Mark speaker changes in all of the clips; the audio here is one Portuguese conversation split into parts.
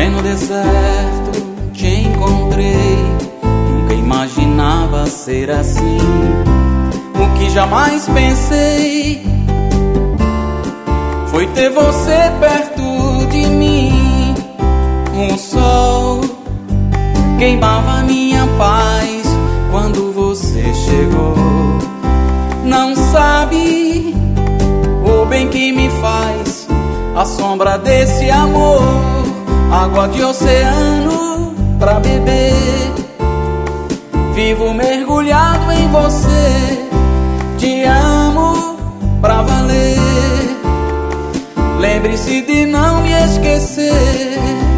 Speaker 1: pleno deserto te encontrei. Nunca imaginava ser assim. O que jamais pensei foi ter você perto de mim. Um sol queimava minha paz quando você chegou. Não sabe o bem que me faz a sombra desse amor. Água de oceano pra beber. Vivo mergulhado em você. Te amo pra valer. Lembre-se de não me esquecer.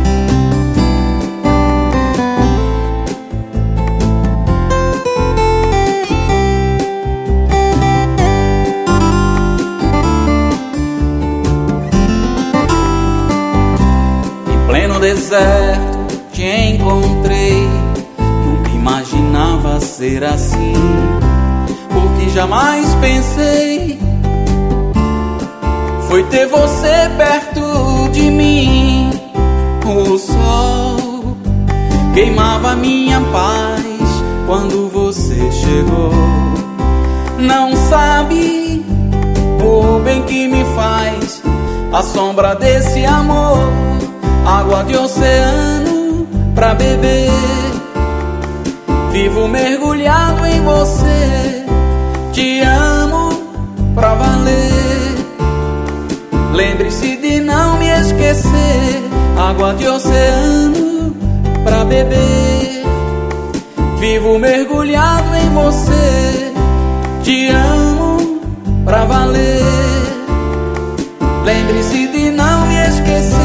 Speaker 1: Em pleno deserto te encontrei. Nunca imaginava ser assim. O que jamais pensei foi ter você perto de mim. O sol queimava minha paz quando você chegou. Não sabe o bem que me faz a sombra desse amor. Água de oceano pra beber. Vivo mergulhado em você. Te amo pra valer. Lembre-se de não me esquecer. Água de oceano pra beber. Vivo mergulhado em você. Te amo pra valer. Lembre-se de não me esquecer.